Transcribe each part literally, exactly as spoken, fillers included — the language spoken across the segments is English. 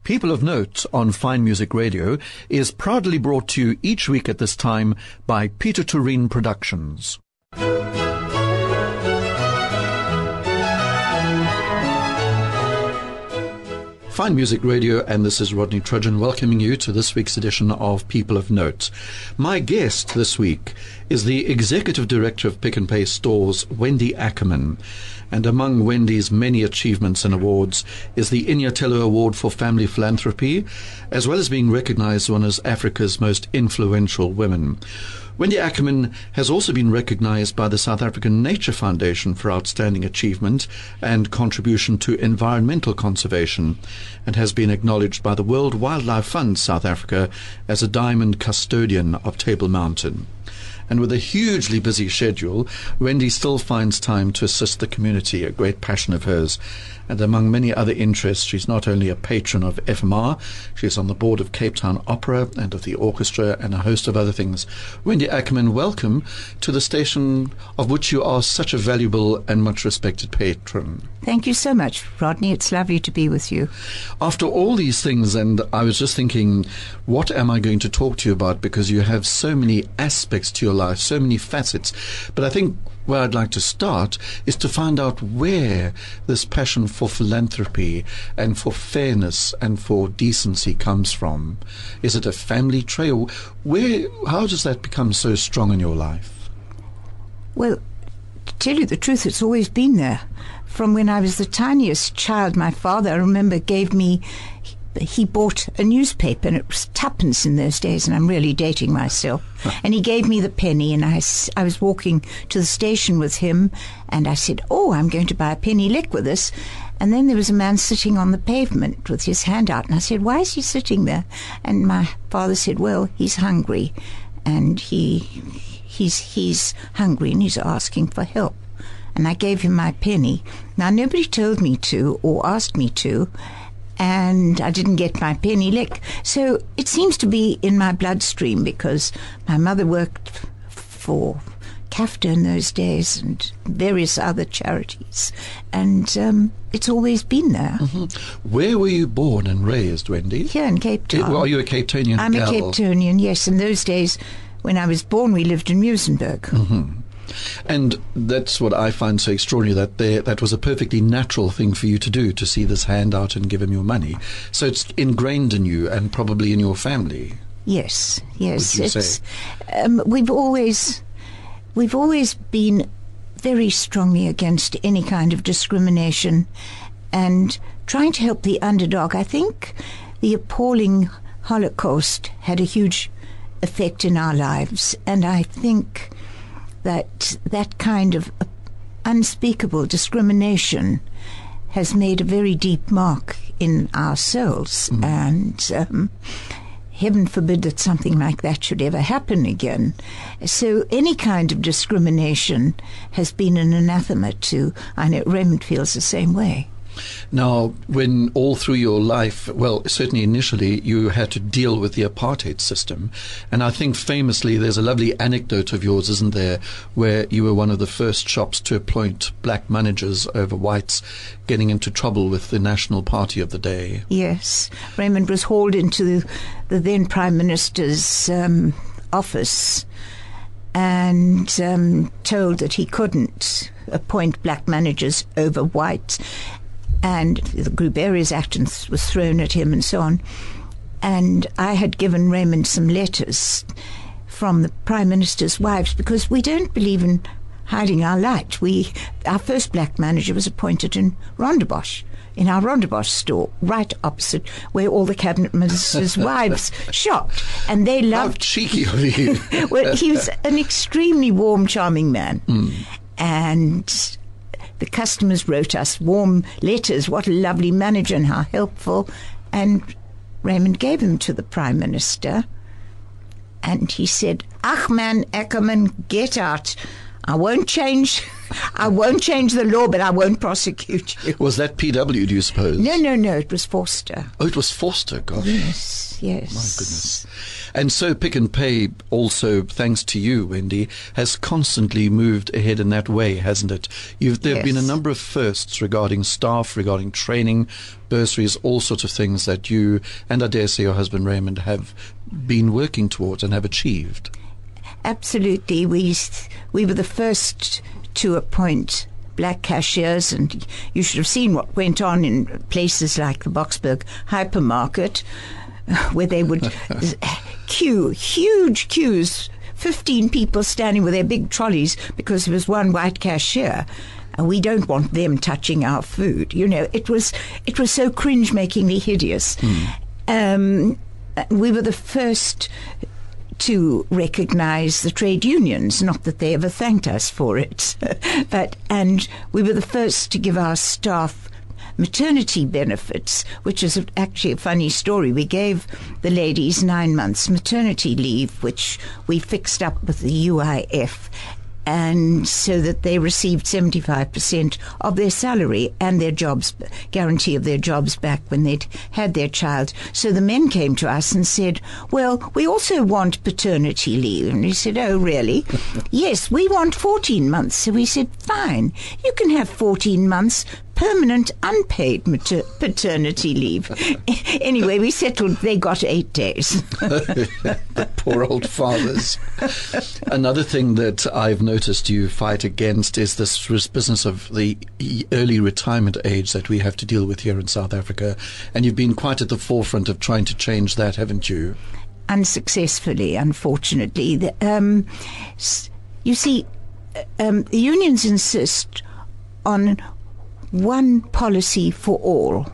People of Note on Fine Music Radio is proudly brought to you each week at this time by Peter Tureen Productions. Fine Music Radio, and this is Rodney Trudgeon welcoming you to this week's edition of People of Note. My guest this week is the Executive Director of Pick n Pay Stores, Wendy Ackerman. And among Wendy's many achievements and awards is the Inyatelo Award for Family Philanthropy, as well as being recognized as one of Africa's most influential women. Wendy Ackerman has also been recognized by the South African Nature Foundation for outstanding achievement and contribution to environmental conservation, and has been acknowledged by the World Wildlife Fund South Africa as a diamond custodian of Table Mountain. And with a hugely busy schedule, Wendy still finds time to assist the community, a great passion of hers. And among many other interests, she's not only a patron of F M R, she's on the board of Cape Town Opera and of the orchestra and a host of other things. Wendy Ackerman, welcome to the station of which you are such a valuable and much respected patron. Thank you so much, Rodney. It's lovely to be with you. After all these things, and I was just thinking, what am I going to talk to you about? Because you have so many aspects to your life, so many facets. But I think where I'd like to start is to find out where this passion for philanthropy and for fairness and for decency comes from. Is it a family trait? Or where, how does that become so strong in your life? Well, to tell you the truth, it's always been there. From when I was the tiniest child, my father, I remember, gave me, he bought a newspaper, and it was tuppence in those days, and I'm really dating myself. And he gave me the penny, and I, I was walking to the station with him, and I said, oh, I'm going to buy a penny lick with this. And then there was a man sitting on the pavement with his hand out, and I said, why is he sitting there? And my father said, well, he's hungry, and he he's he's hungry, and he's asking for help. And I gave him my penny. Now, nobody told me to or asked me to, and I didn't get my penny lick. So it seems to be in my bloodstream, because my mother worked for C A F T A in those days and various other charities, and um, it's always been there. Mm-hmm. Where were you born and raised, Wendy? Here in Cape Town. Are you a Cape Townian? I'm gal? a Cape Townian, yes. In those days, when I was born, we lived in Muizenberg. Mm-hmm. And that's what I find so extraordinary, that there, that was a perfectly natural thing for you to do, to see this hand out and give him your money. So it's ingrained in you and probably in your family. Yes, yes. Would you it's, say? Um, we've always, we've always been very strongly against any kind of discrimination and trying to help the underdog. I think the appalling Holocaust had a huge effect in our lives, and I think that that kind of unspeakable discrimination has made a very deep mark in our souls. Mm. And um, heaven forbid that something like that should ever happen again. So any kind of discrimination has been an anathema to, I know Raymond feels the same way. Now, when all through your life, well, certainly initially, you had to deal with the apartheid system. And I think famously there's a lovely anecdote of yours, isn't there, where you were one of the first shops to appoint black managers over whites, getting into trouble with the National Party of the day. Yes. Raymond was hauled into the, the then Prime Minister's um, office and um, told that he couldn't appoint black managers over whites. And the Group Areas Act was thrown at him and so on. And I had given Raymond some letters from the Prime Minister's wives, because we don't believe in hiding our light. We, our first black manager was appointed in Rondebosch, in our Rondebosch store, right opposite where all the cabinet ministers' wives shopped. And they loved... How cheeky of you. Well, he was an extremely warm, charming man. Mm. And the customers wrote us warm letters, what a lovely manager and how helpful. And Raymond gave him to the Prime Minister. And he said, Ach man, Ackerman, get out. I won't change. I won't change the law, but I won't prosecute you. Was that P W, do you suppose? No, no, no. It was Forster. Oh, it was Forster. Gosh. Yes, yes. My goodness. And so Pick n Pay also, thanks to you, Wendy, has constantly moved ahead in that way, hasn't it? You've, there have Yes. been a number of firsts regarding staff, regarding training, bursaries, all sorts of things that you and I dare say your husband Raymond have been working towards and have achieved. Absolutely. We we were the first to appoint black cashiers, and you should have seen what went on in places like the Boksburg hypermarket, where they would queue, huge queues, fifteen people standing with their big trolleys because there was one white cashier. And we don't want them touching our food. You know, it was it was so cringe-makingly hideous. Mm. Um, we were the first to recognize the trade unions, not that they ever thanked us for it, but and we were the first to give our staff maternity benefits, which is actually a funny story. We gave the ladies nine months maternity leave, which we fixed up with the U I F, and so that they received seventy-five percent of their salary and their jobs, guarantee of their jobs back when they'd had their child. So the men came to us and said, well, we also want paternity leave. And we said, oh, really? Yes, we want fourteen months. So we said, fine, you can have fourteen months permanent unpaid mater- paternity leave. Anyway, we settled, they got eight days. The poor old fathers. Another thing that I've noticed you fight against is this business of the early retirement age that we have to deal with here in South Africa. And you've been quite at the forefront of trying to change that, haven't you? Unsuccessfully, unfortunately. The, um, you see, um, the unions insist on one policy for all.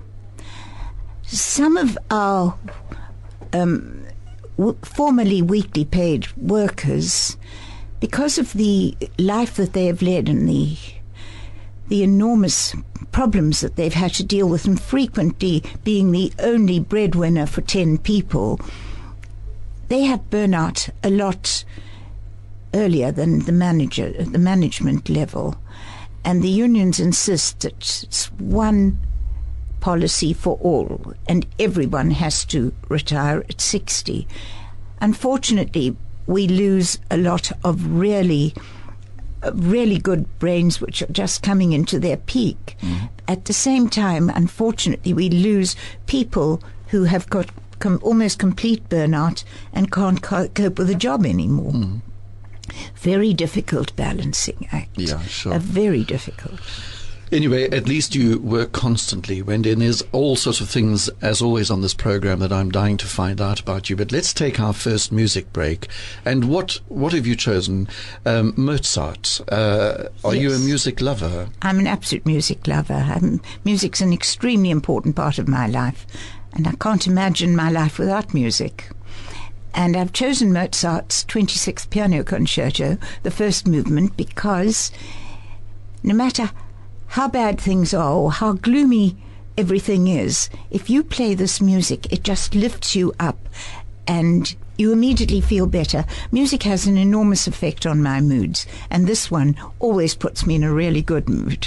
Some of our um, w- formerly weekly paid workers, because of the life that they have led and the the enormous problems that they've had to deal with, and frequently being the only breadwinner for ten people, they have burnout a lot earlier than the manager, the management level. And the unions insist that it's one policy for all, and everyone has to retire at sixty. Unfortunately, we lose a lot of really, uh, really good brains which are just coming into their peak. Mm. At the same time, unfortunately, we lose people who have got com- almost complete burnout and can't co- cope with a job anymore. Mm. Very difficult balancing act. Yeah, sure. A very difficult. Anyway, at least you work constantly, Wendy, and there's all sorts of things, as always on this program, that I'm dying to find out about you. But let's take our first music break. And what what have you chosen? Um, Mozart. Uh, are yes. you a music lover? I'm an absolute music lover. I'm, music's an extremely important part of my life, and I can't imagine my life without music. And I've chosen Mozart's twenty-sixth Piano Concerto, the first movement, because no matter how bad things are or how gloomy everything is, if you play this music, it just lifts you up and you immediately feel better. Music has an enormous effect on my moods, and this one always puts me in a really good mood.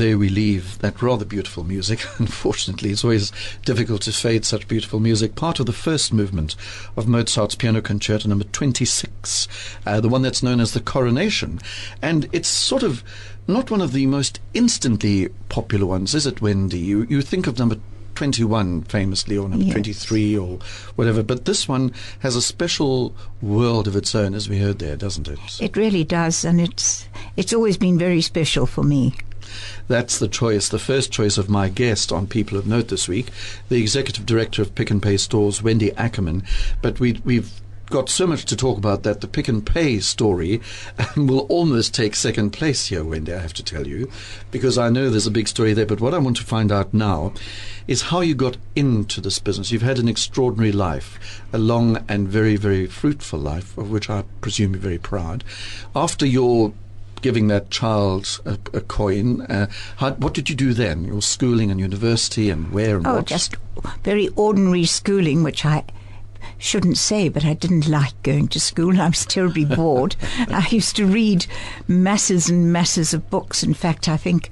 day we leave that rather beautiful music. Unfortunately, it's always difficult to fade such beautiful music. Part of the first movement of Mozart's Piano Concerto number twenty-six, uh, the one that's known as the Coronation. And it's sort of not one of the most instantly popular ones, is it, Wendy? You, you think of number twenty-one famously, or number yes. twenty-three or whatever, but this one has a special world of its own, as we heard there, doesn't it? It really does, and it's it's always been very special for me. That's the choice, the first choice of my guest on People of Note this week, the Executive Director of Pick n Pay Stores, Wendy Ackerman. But we, we've got so much to talk about that the Pick n Pay story will almost take second place here, Wendy, I have to tell you, because I know there's a big story there. But what I want to find out now is how you got into this business. You've had an extraordinary life, a long and very, very fruitful life, of which I presume you're very proud. After your giving that child a, a coin, uh, how, what did you do then? Your schooling and university, and where and oh, what? Oh, just very ordinary schooling, which I shouldn't say, but I didn't like going to school. I was terribly bored. I used to read masses and masses of books. In fact, I think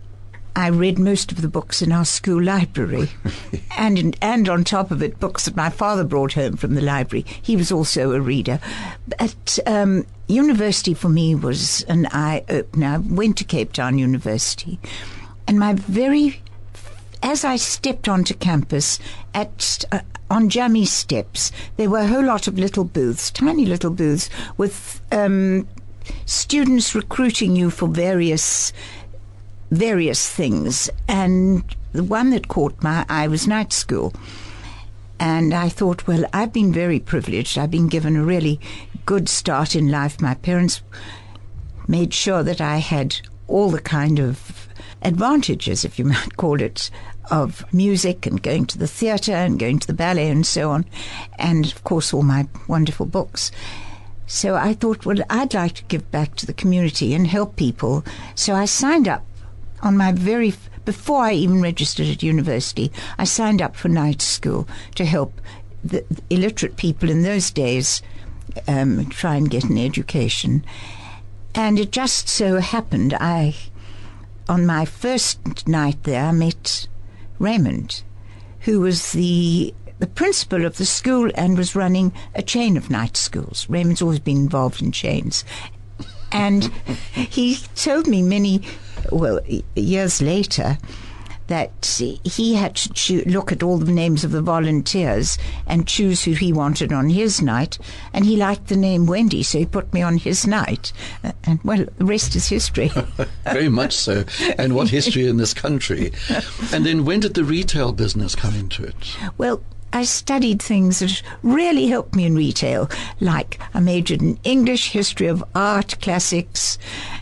I read most of the books in our school library. and in, and on top of it, books that my father brought home from the library. He was also a reader. But um, university for me was an eye-opener. I went to Cape Town University, and my very... As I stepped onto campus at uh, on Jammy's steps, there were a whole lot of little booths, tiny little booths, with um, students recruiting you for various various things. And the one that caught my eye was night school. And I thought, well, I've been very privileged. I've been given a really good start in life. My parents made sure that I had all the kind of advantages, if you might call it, of music and going to the theatre and going to the ballet and so on, and of course all my wonderful books. So I thought, well, I'd like to give back to the community and help people. So I signed up on my very, before I even registered at university, I signed up for night school to help the illiterate people in those days um, try and get an education. And it just so happened, I, on my first night there, I met Raymond, who was the the principal of the school and was running a chain of night schools. Raymond's always been involved in chains. And he told me many, well, years later, that he had to choo- look at all the names of the volunteers and choose who he wanted on his night, and he liked the name Wendy, so he put me on his night. Uh, and, well, the rest is history. Very much so. And what history in this country. And then when did the retail business come into it? Well, I studied things that really helped me in retail, like I majored in English, history of art, classics,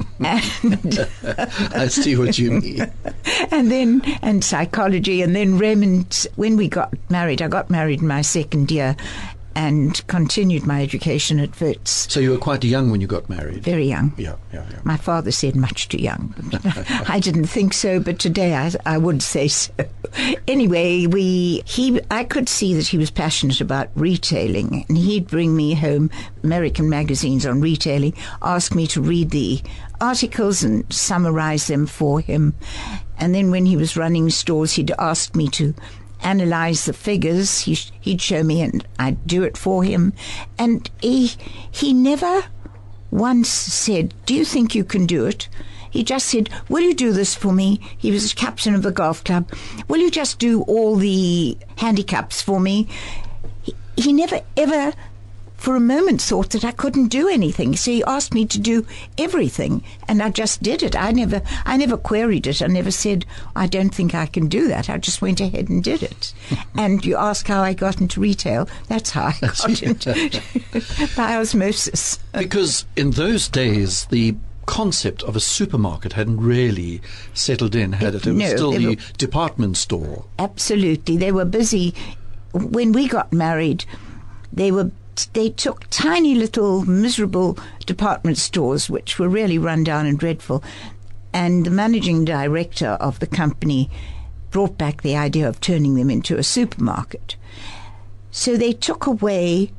and I see what you mean. And then and psychology, and then Raymond. When we got married, I got married in my second year, and continued my education at Wits. So you were quite young when you got married? Very young. Yeah, yeah, yeah. My father said much too young. I didn't think so, but today I, I would say so. Anyway, we he I could see that he was passionate about retailing, and he'd bring me home American magazines on retailing, ask me to read the articles and summarize them for him. And then when he was running stores, he'd ask me to analyze the figures. He, he'd show me and I'd do it for him. And he, he never once said, do you think you can do it? He just said, will you do this for me? He was captain of the golf club. Will you just do all the handicaps for me? He, he never ever for a moment thought that I couldn't do anything. So he asked me to do everything, and I just did it. I never I never queried it. I never said, I don't think I can do that. I just went ahead and did it. And you ask how I got into retail, that's how I got into by osmosis. Because in those days, the concept of a supermarket hadn't really settled in, had it? It was no, still the were, department store. Absolutely. They were busy. When we got married, they were They took tiny little miserable department stores, which were really run down and dreadful, and the managing director of the company brought back the idea of turning them into a supermarket. So they took away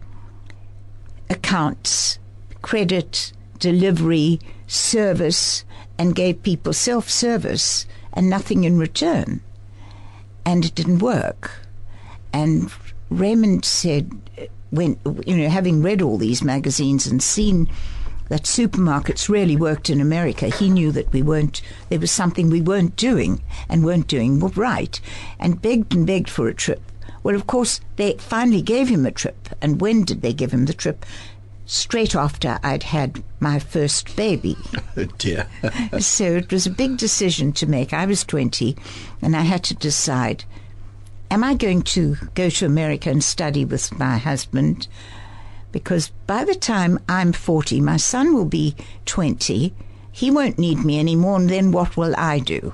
accounts, credit, delivery, service, and gave people self-service and nothing in return. And it didn't work. And Raymond said, when, you know, having read all these magazines and seen that supermarkets really worked in America, he knew that we weren't, there was something we weren't doing and weren't doing right, and begged and begged for a trip. Well, of course, they finally gave him a trip. And when did they give him the trip? Straight after I'd had my first baby. Oh, dear. So it was a big decision to make. I was twenty, and I had to decide, am I going to go to America and study with my husband? Because by the time I'm forty, my son will be twenty. He won't need me anymore, and then what will I do?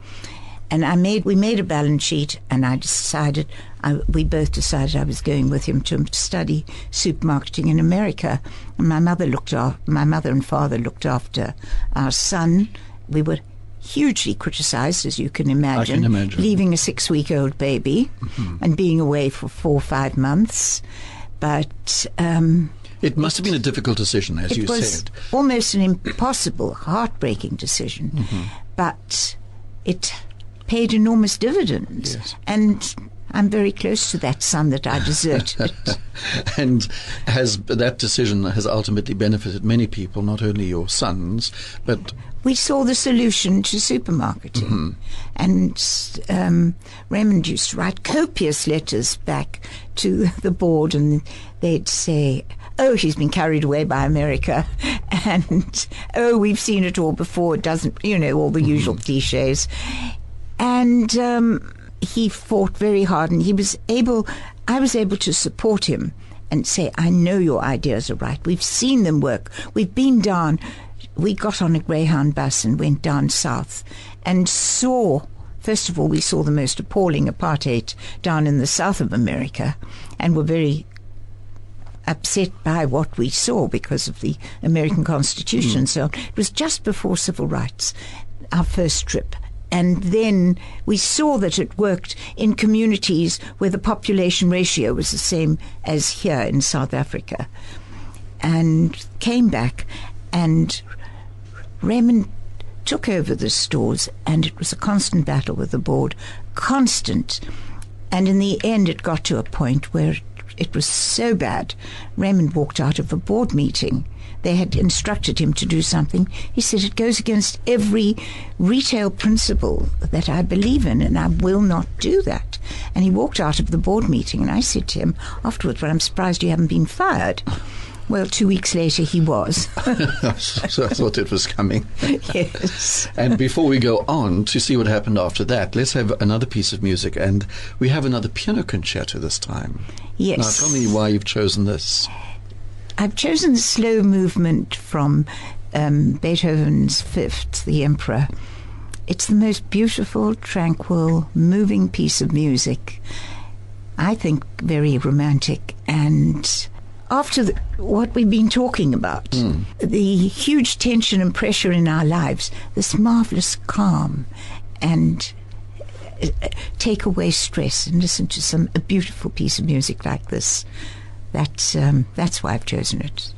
And I made we made a balance sheet, and I decided, I, we both decided I was going with him to study supermarketing in America. And my mother looked after, my mother and father looked after our son. We were hugely criticized, as you can imagine, I can imagine. leaving a six-week-old baby mm-hmm. and being away for four or five months. But um, it must have been a difficult decision, as you said. It was almost an impossible, heartbreaking decision. Mm-hmm. But it paid enormous dividends. Yes. And I'm very close to that son that I deserted. And has that decision has ultimately benefited many people, not only your sons, but... We saw the solution to supermarketing. Mm-hmm. And um, Raymond used to write copious letters back to the board, and they'd say, oh, he's been carried away by America, and, oh, we've seen it all before. It doesn't, you know, all the mm-hmm. usual cliches. And um, he fought very hard, and he was able, I was able to support him and say, I know your ideas are right. We've seen them work. We've been down, we got on a Greyhound bus and went down south and saw, first of all, we saw the most appalling apartheid down in the south of America, and were very upset by what we saw because of the American Constitution. Mm. So it was just before civil rights, our first trip. And then we saw that it worked in communities where the population ratio was the same as here in South Africa. And came back, and Raymond took over the stores, and it was a constant battle with the board, constant. And in the end, it got to a point where it was so bad, Raymond walked out of a board meeting. They had instructed him to do something. He said, it goes against every retail principle that I believe in, and I will not do that. And he walked out of the board meeting, and I said to him afterwards, well, I'm surprised you haven't been fired. Well, two weeks later, he was. So I thought it was coming. Yes. And before we go on to see what happened after that, let's have another piece of music. And we have another piano concerto this time. Yes. Now, tell me why you've chosen this. I've chosen the slow movement from um, Beethoven's Fifth, The Emperor. It's the most beautiful, tranquil, moving piece of music. I think very romantic, and after the, what we've been talking about, mm. the huge tension and pressure in our lives, this marvelous calm, and uh, take away stress and listen to some a beautiful piece of music like this. That's um, that's why I've chosen it.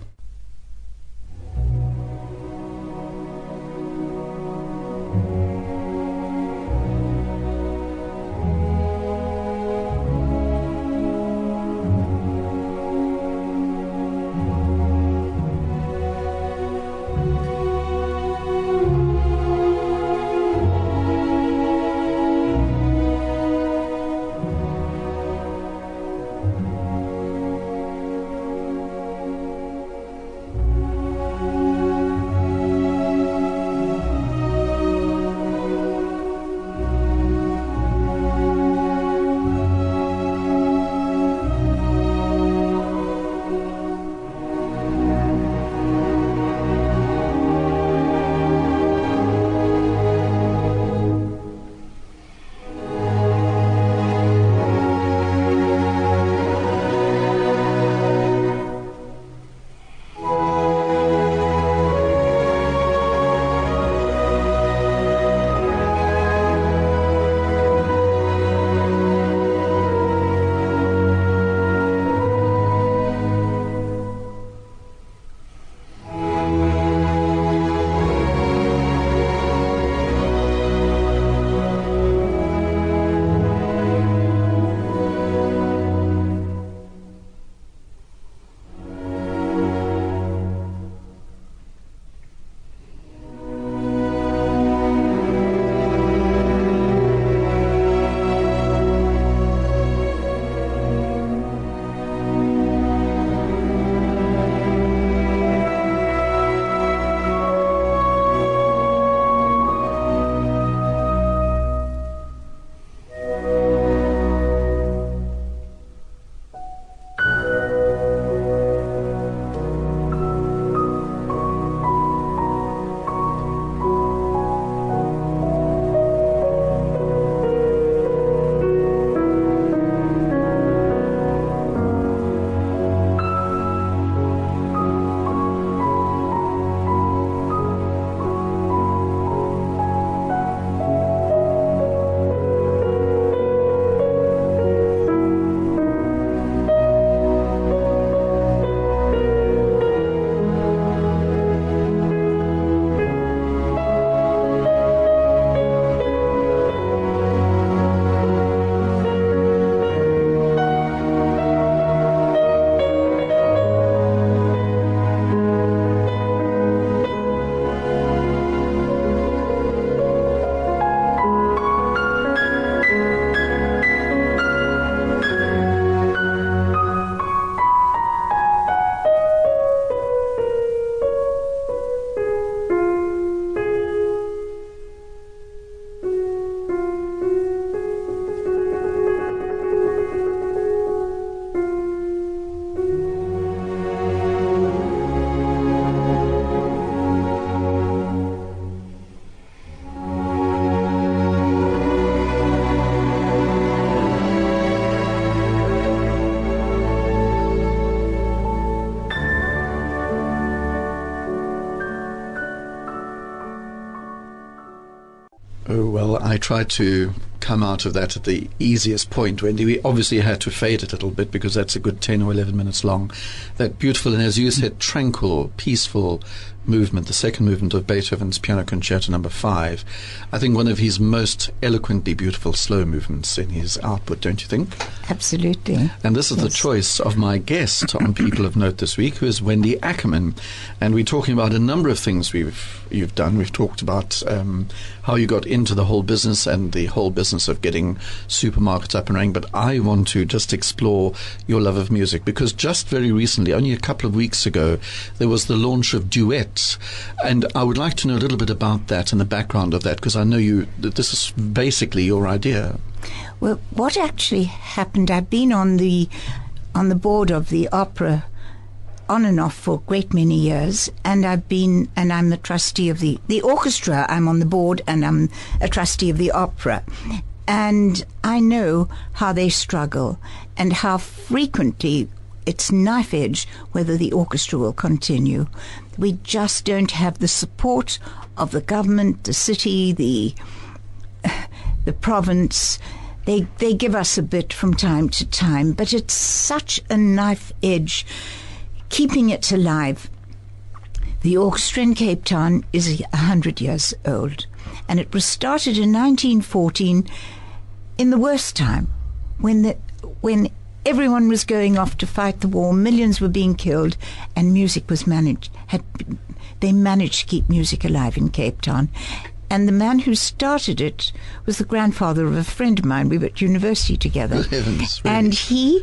tried to come out of that at the easiest point, Wendy. We obviously had to fade it a little bit because that's a good ten or eleven minutes long. That beautiful and, as you said, tranquil, peaceful movement, the second movement of Beethoven's Piano Concerto number five. I think one of his most eloquently beautiful slow movements in his output, don't you think? Absolutely. And this is yes. the choice of my guest on People of Note this week, who is Wendy Ackerman. And we're talking about a number of things we've you've done. We've talked about um, how you got into the whole business and the whole business of getting supermarkets up and running. But I want to just explore your love of music, because just very recently, only a couple of weeks ago, there was the launch of Duet. And I would like to know a little bit about that and the background of that, because I know you that this is basically your idea. Well, what actually happened, I've been on the on the board of the opera on and off for a great many years, and I've been and I'm the trustee of the the orchestra. I'm on the board and I'm a trustee of the opera. And I know how they struggle and how frequently it's knife edge whether the orchestra will continue. We just don't have the support of the government, the city, the the province. They they give us a bit from time to time, but it's such a knife edge keeping it alive. The orchestra in Cape Town is a hundred years old, and it was started in nineteen fourteen, in the worst time, when the when everyone was going off to fight the war, millions were being killed, and music was managed. Had they managed to keep music alive in Cape Town. And the man who started it was the grandfather of a friend of mine. We were at university together. Good heavens, really? And he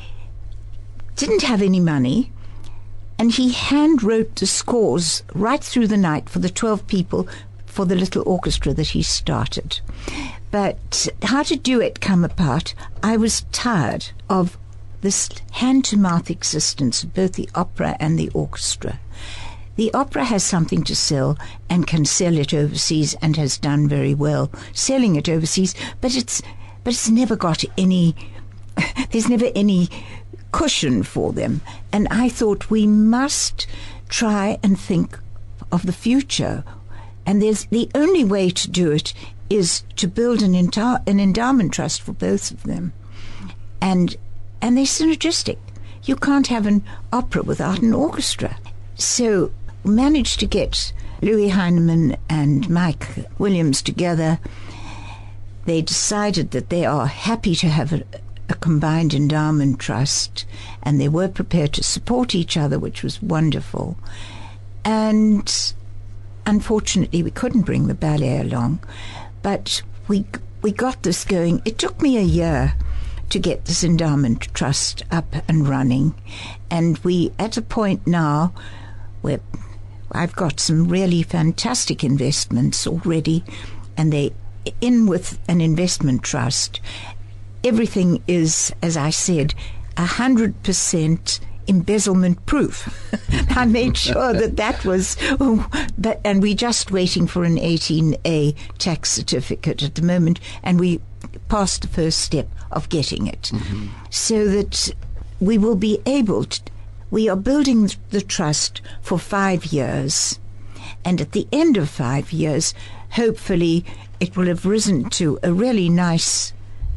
didn't have any money, and he hand wrote the scores right through the night for the twelve people for the little orchestra that he started. But how to do it come apart, I was tired of this hand-to-mouth existence of both the opera and the orchestra. The opera has something to sell and can sell it overseas, and has done very well selling it overseas, but it's but it's never got any there's never any cushion for them. And I thought we must try and think of the future, and there's the only way to do it is to build an entire an endowment trust for both of them, and and they're synergistic. You can't have an opera without an orchestra. So managed to get Louis Heinemann and Mike Williams together. They decided that they are happy to have a, a combined endowment trust, and they were prepared to support each other, which was wonderful. And unfortunately, we couldn't bring the ballet along, but we we got this going. It took me a year to get this endowment trust up and running, and we at a point now where I've got some really fantastic investments already, and they in with an investment trust. Everything is, as I said, a hundred percent embezzlement proof. I made sure that that was, oh, but and we're just waiting for an eighteen A tax certificate at the moment, and we passed the first step of getting it, mm-hmm. so that we will be able to. We are building the trust for five years, and at the end of five years, hopefully, it will have risen to a really nice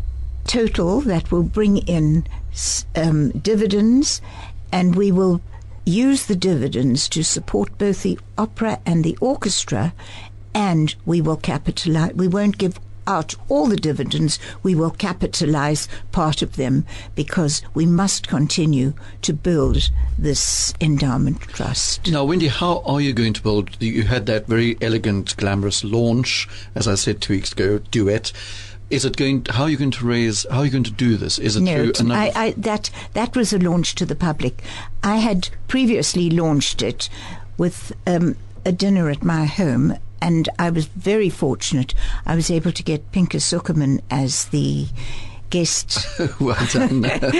total that will bring in um, dividends, and we will use the dividends to support both the opera and the orchestra, and we will capitalize. We won't give out all the dividends, we will capitalize part of them, because we must continue to build this endowment trust. Now, Wendy, how are you going to build? You had that very elegant, glamorous launch, as I said two weeks ago, Duet. Is it going? How are you going to raise? How are you going to do this? Is it no, through another? I, I, that that was a launch to the public. I had previously launched it with um, a dinner at my home, and I was very fortunate. I was able to get Pinker Zuckerman as the guest, well done.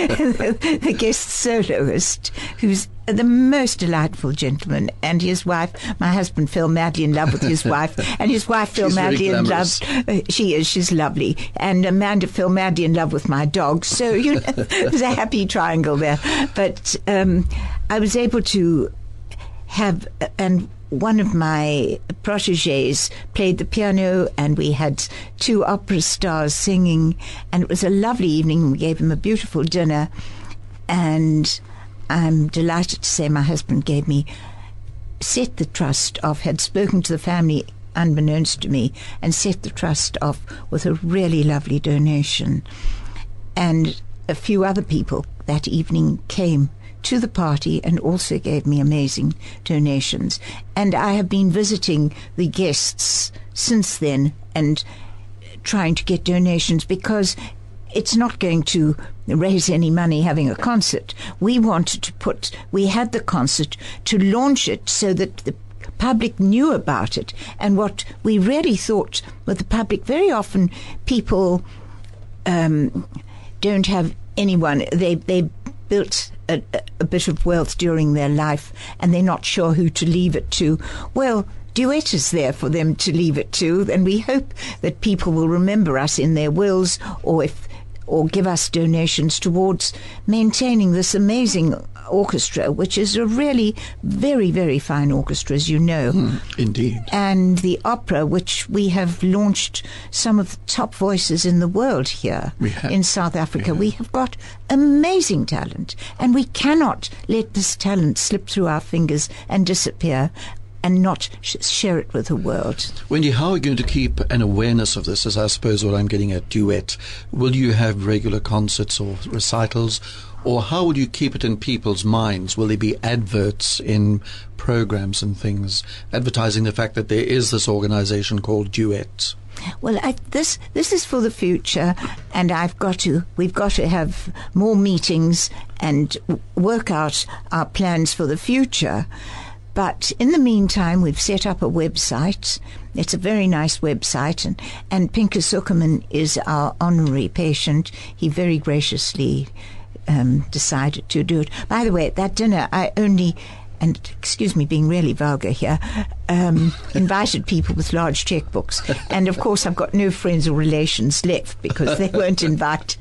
the guest soloist, who's the most delightful gentleman, and his wife. My husband fell madly in love with his wife, and his wife fell She's madly very in love. glamorous. Uh, she is. She's lovely, and Amanda fell madly in love with my dog. So you know, it was a happy triangle there. But um, I was able to have and. one of my protégés played the piano, and we had two opera stars singing, and it was a lovely evening. We gave him a beautiful dinner, and I'm delighted to say my husband gave me, set the trust off, had spoken to the family unbeknownst to me, and set the trust off with a really lovely donation. And a few other people that evening came to the party and also gave me amazing donations. And I have been visiting the guests since then and trying to get donations, because it's not going to raise any money having a concert. We wanted to put, we had the concert to launch it so that the public knew about it. And what we really thought with the public, very often people um, don't have anyone, they, they built a, a bit of wealth during their life and they're not sure who to leave it to. Well, Duet is there for them to leave it to, and we hope that people will remember us in their wills, or if or give us donations towards maintaining this amazing orchestra, which is a really very, very fine orchestra, as you know. Mm, indeed. And the opera, which we have launched some of the top voices in the world here in South Africa. We have. we have got amazing talent, and we cannot let this talent slip through our fingers and disappear and not sh- share it with the world. Wendy, how are you going to keep an awareness of this, is I suppose what I'm getting at, Duet? Will you have regular concerts or recitals, or how will you keep it in people's minds? Will there be adverts in programs and things advertising the fact that there is this organization called Duet? Well, I, this this is for the future, and I've got to. We've got to have more meetings and w- work out our plans for the future. But in the meantime, we've set up a website. It's a very nice website, and, and Pinker Zuckerman is our honorary patient. He very graciously um, decided to do it. By the way, at that dinner, I only, and excuse me being really vulgar here, um, invited people with large checkbooks. And, of course, I've got no friends or relations left because they weren't invited.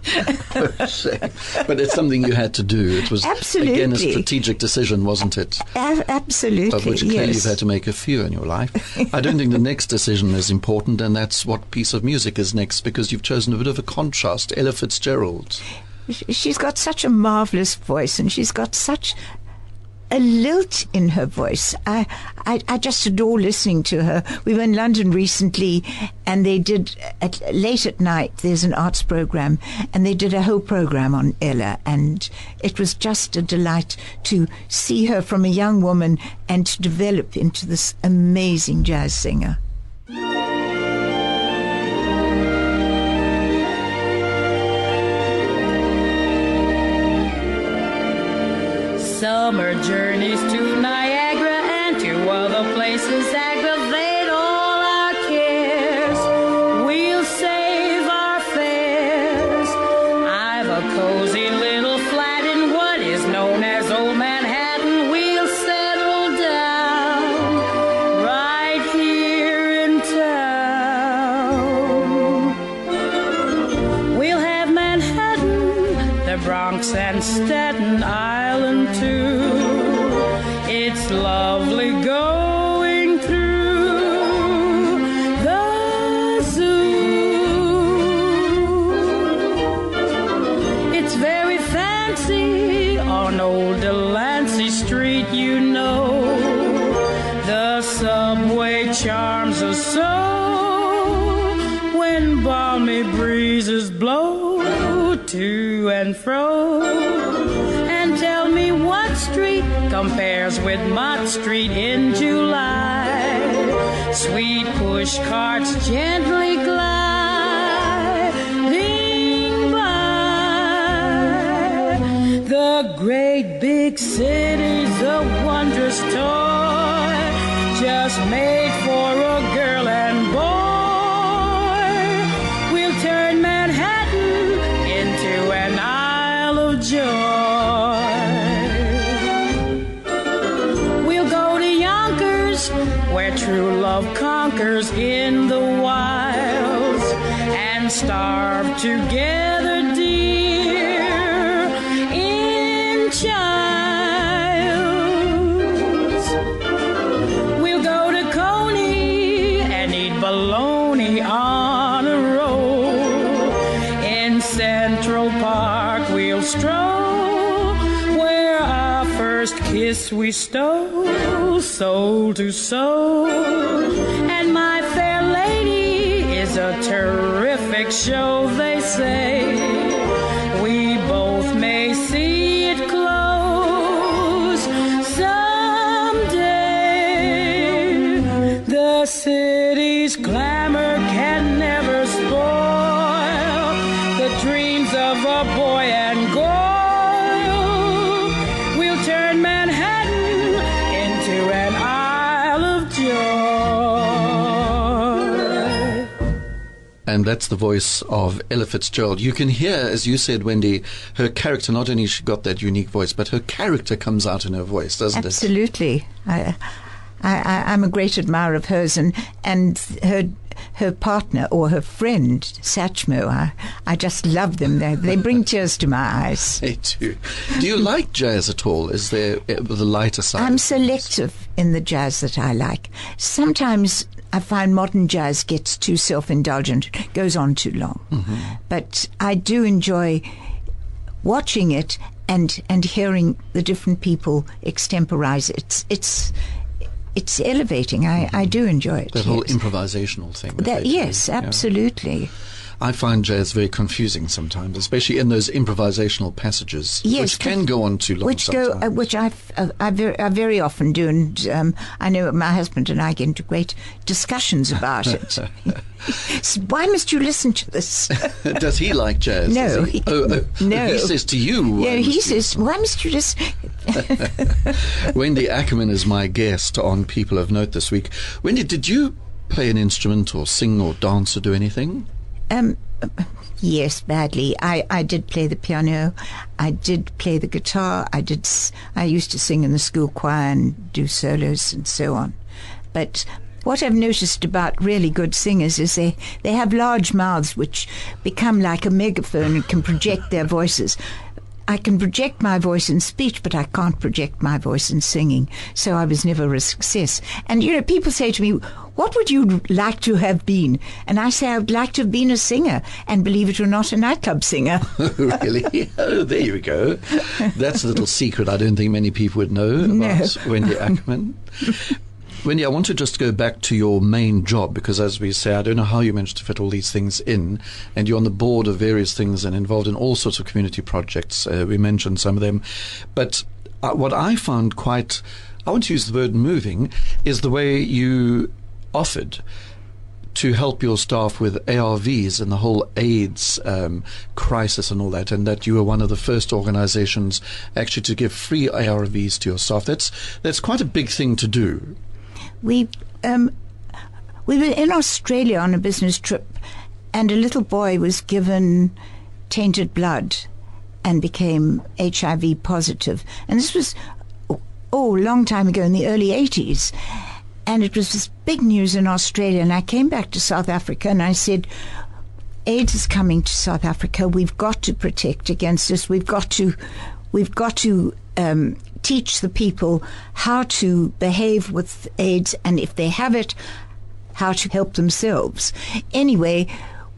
But it's something you had to do. It was, absolutely. Again, a strategic decision, wasn't it? A- absolutely, Of which clearly yes. you've had to make a few in your life. I don't think the next decision is important, and that's what piece of music is next, because you've chosen a bit of a contrast, Ella Fitzgerald. She's got such a marvelous voice, and she's got such a lilt in her voice. I, I I just adore listening to her. We were in London recently, and they did, at, late at night, there's an arts program, and they did a whole program on Ella, and it was just a delight to see her from a young woman and to develop into this amazing jazz singer. Summer journeys to Niagara and to other places aggravate all our cares. We'll save our fares. I've a cozy little flat in what is known as Old Manhattan. We'll settle down right here in town. We'll have Manhattan, the Bronx and Staten Island too. It's lovely going through the zoo. It's very fancy on old Delancey Street, you know. The subway charms us so when balmy breezes blow to and fro. And tell me what street compares with Mott Street in July. Sweet push carts gently gliding by. The great big city's a wondrous toy, just made for a girl and boy. We'll turn Manhattan into an Isle of Joy. Where true love conquers in the wilds, and starve together, dear, in childs. Central Park we'll stroll, where our first kiss we stole, soul to soul. And my fair lady is a terrific show, they say. We both may see it close someday. The city's glamour can never spoil the dreams of a boy and girl. We'll turn Manhattan into an Isle of Joy. And that's the voice of Ella Fitzgerald. You can hear, as you said, Wendy, her character, not only she got that unique voice, but her character comes out in her voice, doesn't Absolutely. I, I, I'm a great admirer of hers, and, and her her partner or her friend, Satchmo, I, I just love them. They, they bring tears to my eyes. it? They do. Do you like jazz at all? Is there uh, the lighter side? I'm of things? selective in the jazz that I like. Sometimes I find modern jazz gets too self-indulgent, goes on too long. Mm-hmm. But I do enjoy watching it and and hearing the different people extemporize it. It's it's it's elevating. I, I do enjoy it. That whole yes. improvisational thing. That That, they do, yes, yeah. absolutely. I find jazz very confusing sometimes, especially in those improvisational passages, Yes, which can go on too long Which go, sometimes. uh, which I, uh, I, very, I very often do, and um, I know my husband and I get into great discussions about it. So why must you listen to this? Does he like jazz? No, Does he? he- Oh, oh, no. He says to you. Yeah, why he must you says, why must you listen? Wendy Ackerman is my guest on People of Note this week. Wendy, did you play an instrument or sing or dance or do anything? Um, yes, badly. I, I did play the piano. I did play the guitar. I did. s- I used to sing in the school choir and do solos and so on. But what I've noticed about really good singers is they, they have large mouths which become like a megaphone and can project their voices. I can project my voice in speech, but I can't project my voice in singing. So I was never a success. And, you know, people say to me, what would you like to have been? And I say, I would like to have been a singer, and believe it or not, a nightclub singer. Really? Oh, there you go. That's a little secret I don't think many people would know about No. Wendy Ackerman. Wendy, I want to just go back to your main job, because as we say, I don't know how you managed to fit all these things in, and you're on the board of various things and involved in all sorts of community projects. Uh, we mentioned some of them. But uh, what I found quite, I want to use the word moving, is the way you offered to help your staff with A R Vs and the whole AIDS um, crisis and all that, and that you were one of the first organizations actually to give free A R Vs to your staff. That's that's quite a big thing to do. We um, we were in Australia on a business trip, and a little boy was given tainted blood and became H I V positive. And this was, oh, a long time ago in the early eighties. And it was this big news in Australia. And I came back to South Africa and I said, AIDS is coming to South Africa. We've got to protect against this. We've got to, we've got to um, teach the people how to behave with AIDS, and if they have it, how to help themselves. Anyway,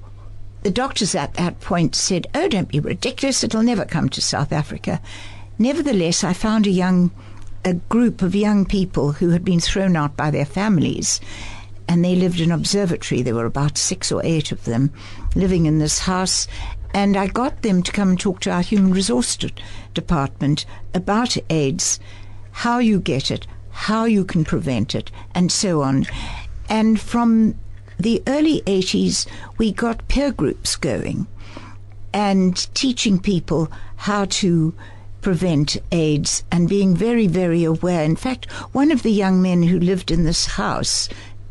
the doctors at that point said, oh, don't be ridiculous. It'll never come to South Africa. Nevertheless, I found a young, a group of young people who had been thrown out by their families, and they lived in an observatory. There were about six or eight of them living in this house, and I got them to come and talk to our human resource de- department about AIDS, how you get it, how you can prevent it, and so on. And from the early eighties, we got peer groups going and teaching people how to prevent AIDS and being very, very aware. In fact, one of the young men who lived in this house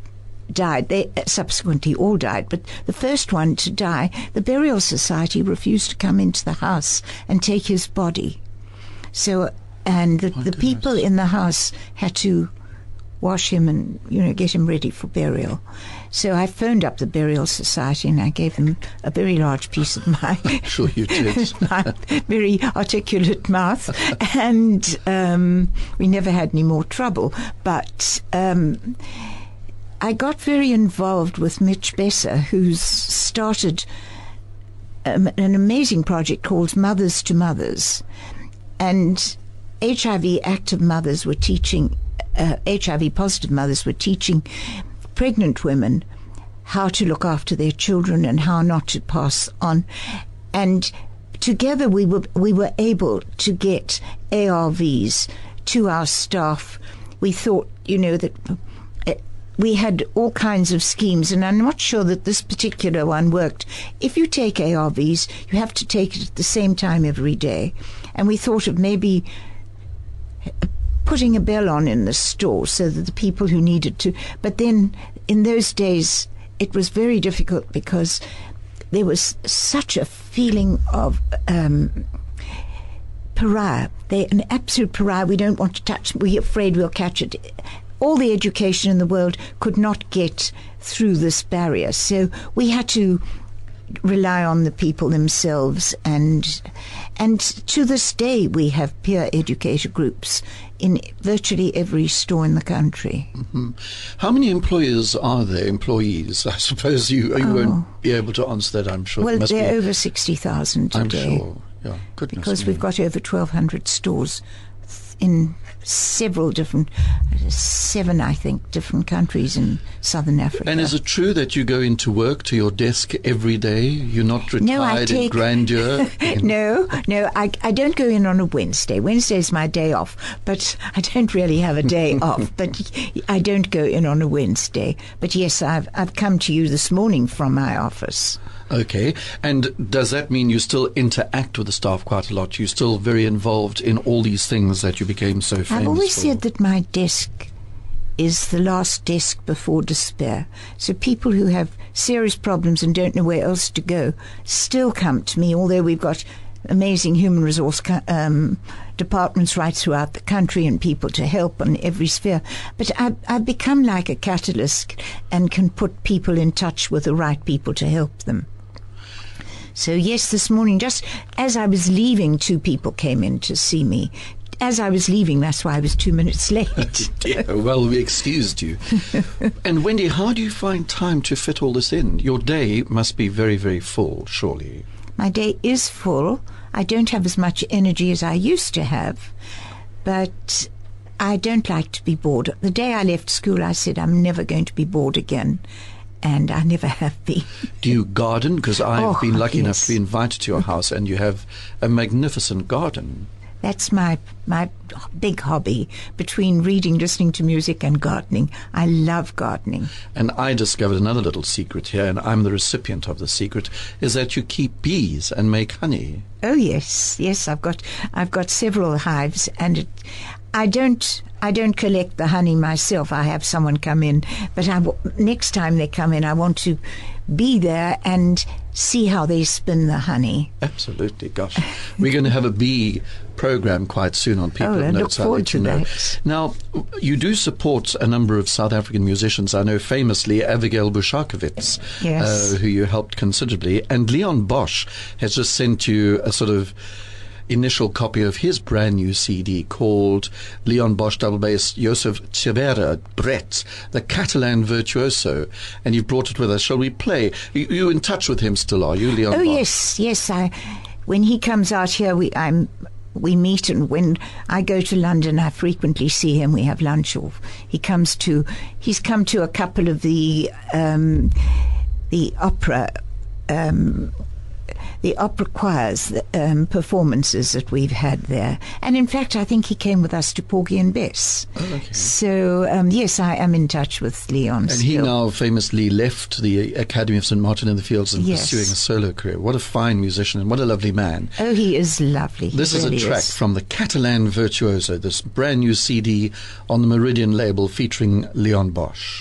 died. They subsequently all died, but the first one to die, the Burial Society refused to come into the house and take his body. So, and the, the people in the house had to wash him and, you know, get him ready for burial. So I phoned up the Burial Society and I gave them a very large piece of my, Sure you did. my very articulate mouth, and um, we never had any more trouble. But um, I got very involved with Mitch Besser, who's started um, an amazing project called Mothers to Mothers. And H I V active mothers were teaching, uh, H I V positive mothers were teaching pregnant women how to look after their children and how not to pass on. And together we were we were able to get A R Vs to our staff. We thought, you know, that uh, we had all kinds of schemes, and I'm not sure that this particular one worked. If you take A R Vs, you have to take it at the same time every day. And we thought of maybe putting a bell on in the store so that the people who needed to. But then in those days, it was very difficult because there was such a feeling of um, pariah. They're an absolute pariah. We don't want to touch. We're afraid we'll catch it. All the education in the world could not get through this barrier. So we had to rely on the people themselves. And and to this day, we have peer educator groups in virtually every store in the country. Mm-hmm. How many employers are there, employees? I suppose you, you oh. won't be able to answer that, I'm sure. Well, must there are be, over sixty thousand today. I'm sure, yeah. Goodness because me. We've got over twelve hundred stores in several different, seven, I think, different countries in southern Africa. And is it true that you go into work to your desk every day? You're not retired no, I take, in grandeur? no, no, I, I don't go in on a Wednesday. Wednesday's my day off, but I don't really have a day off. But I don't go in on a Wednesday. But yes, I've I've come to you this morning from my office. Okay. And does that mean you still interact with the staff quite a lot? You're still very involved in all these things that you became so famous for? I've always for? said that my desk is the last desk before despair. So people who have serious problems and don't know where else to go still come to me, although we've got amazing human resource co- um, departments right throughout the country and people to help on every sphere. But I've, I've become like a catalyst and can put people in touch with the right people to help them. So yes, this morning, just as I was leaving, two people came in to see me. As I was leaving, that's why I was two minutes late. Yeah, well, we excused you. And Wendy, how do you find time to fit all this in? Your day must be very, very full, surely. My day is full. I don't have as much energy as I used to have, but I don't like to be bored. The day I left school, I said I'm never going to be bored again. And I never have been. Do you garden? Because I've oh, been lucky yes. enough to be invited to your house, and you have a magnificent garden. That's my my big hobby, between reading, listening to music, and gardening. I love gardening. And I discovered another little secret here, and I'm the recipient of the secret, is that you keep bees and make honey. Oh yes, yes. I've got I've got several hives, and it, I don't. I don't collect the honey myself. I have someone come in, but I w- next time they come in, I want to be there and see how they spin the honey. Absolutely, gosh. We're going to have a bee program quite soon on People oh, of I Notes. look forward to know. that. Now, you do support a number of South African musicians. I know famously Abigail Bushakowitz, yes. uh, who you helped considerably, and Leon Bosch has just sent you a sort of initial copy of his brand new C D called Leon Bosch Double Bass Joseph Chivera Brett, the Catalan virtuoso, and you've brought it with us. Shall we play? You, you in touch with him still, are you, Leon Oh Bosch? yes, yes. I, when he comes out here, we I'm we meet, and when I go to London, I frequently see him. We have lunch, or he comes to. He's come to a couple of the um, the opera. Um, the opera choirs um, performances that we've had there. And in fact, I think he came with us to Porgy and Bess. Oh, okay. So, um, yes, I am in touch with Leon And still. he now famously left the Academy of Saint Martin in the Fields and yes. pursuing a solo career. What a fine musician and what a lovely man. Oh, he is lovely. This he is really a track is. from the Catalan Virtuoso, this brand new C D on the Meridian label featuring Leon Bosch.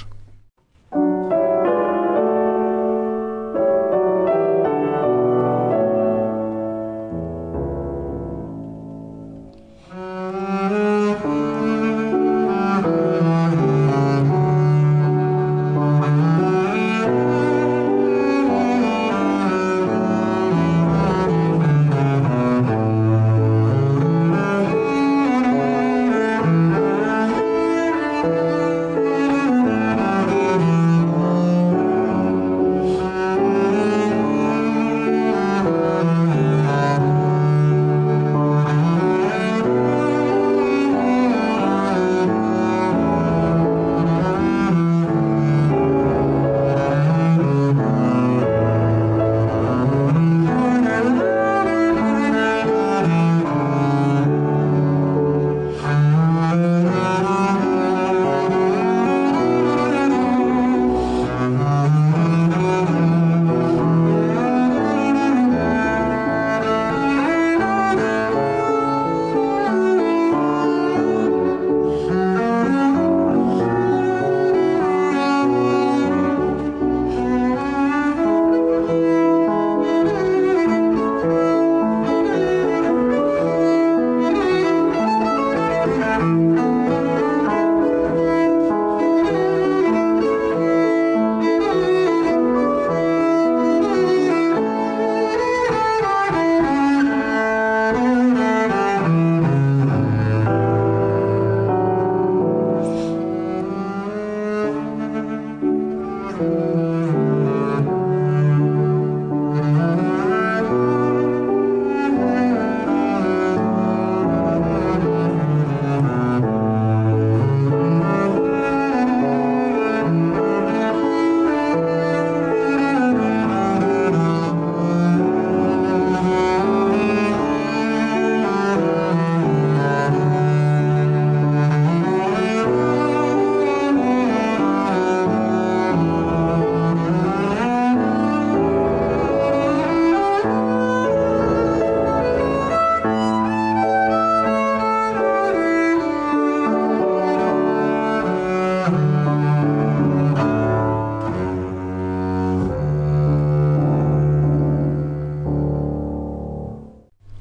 Thank you.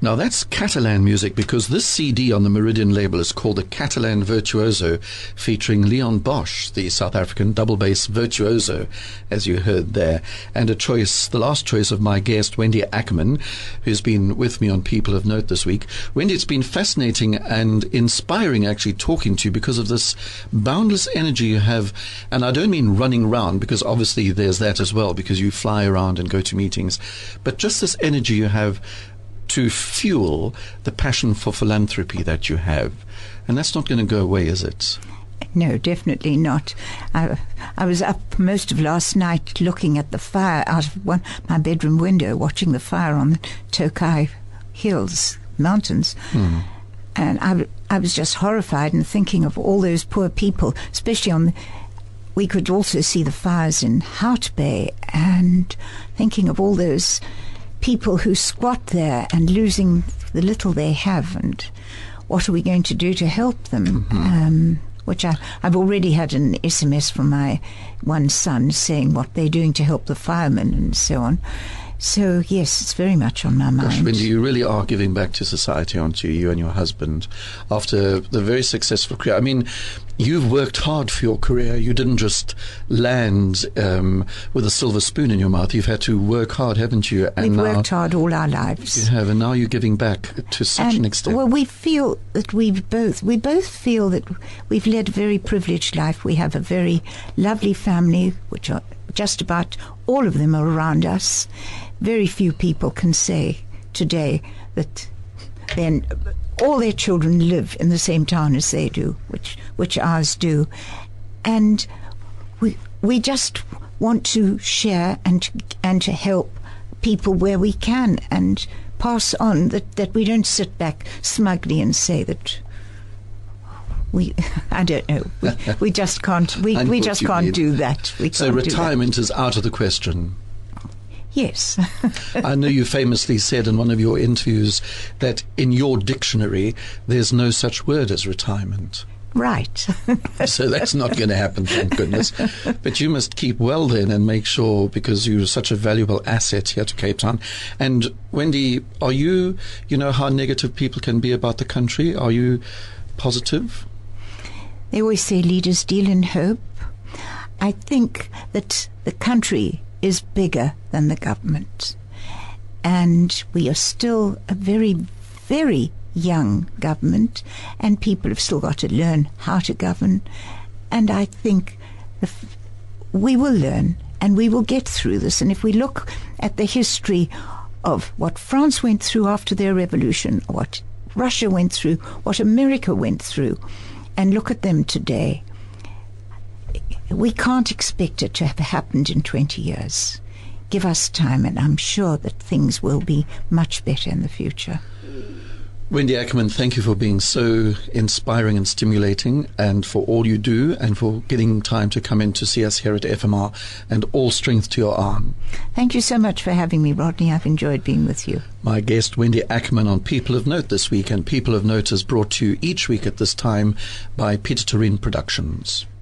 Now that's Catalan music, because this C D on the Meridian label is called the Catalan Virtuoso, featuring Leon Bosch, the South African double bass virtuoso, as you heard there. And a choice, the last choice of my guest, Wendy Ackerman, who's been with me on People of Note this week. Wendy, it's been fascinating and inspiring actually talking to you because of this boundless energy you have. And I don't mean running around, because obviously there's that as well, because you fly around and go to meetings, but just this energy you have to fuel the passion for philanthropy that you have. And that's not going to go away, is it? No, definitely not. I, I was up most of last night looking at the fire out of one my bedroom window, watching the fire on the Tokai Hills, mountains. Hmm. And I, I was just horrified and thinking of all those poor people, especially on the, we could also see the fires in Hout Bay, and thinking of all those people who squat there and losing the little they have, and what are we going to do to help them? Mm-hmm. Um, which I, I've already had an S M S from my one son saying what they're doing to help the firemen and so on. So, yes, it's very much on my mind. Gosh, Wendy, you really are giving back to society, aren't you, you and your husband, after the very successful career. I mean, you've worked hard for your career. You didn't just land um, with a silver spoon in your mouth. You've had to work hard, haven't you? And We've now, worked hard all our lives. You have, and now you're giving back to such and, an extent. Well, we feel that we've both, we both feel that we've led a very privileged life. We have a very lovely family, which are just about all of them are around us. Very few people can say today that then all their children live in the same town as they do, which which ours do, and we we just want to share and and to help people where we can, and pass on that, that we don't sit back smugly and say that we I don't know we, we just can't we, we just can't mean. do that. We so can't retirement do that. is out of the question. Yes. I know you famously said in one of your interviews that in your dictionary there's no such word as retirement. Right. So that's not going to happen, thank goodness. But you must keep well then and make sure, because you're such a valuable asset here to Cape Town. And Wendy, are you, you know how negative people can be about the country? Are you positive? They always say leaders deal in hope. I think that the country is bigger than the government, and we are still a very, very young government, and people have still got to learn how to govern, and I think the f- we will learn and we will get through this. And if we look at the history of what France went through after their revolution, what Russia went through, what America went through, and look at them today, we can't expect it to have happened in twenty years. Give us time, and I'm sure that things will be much better in the future. Wendy Ackerman, thank you for being so inspiring and stimulating, and for all you do, and for getting time to come in to see us here at F M R, and all strength to your arm. Thank you so much for having me, Rodney. I've enjoyed being with you. My guest, Wendy Ackerman, on People of Note this week, and People of Note is brought to you each week at this time by Peter Turin Productions.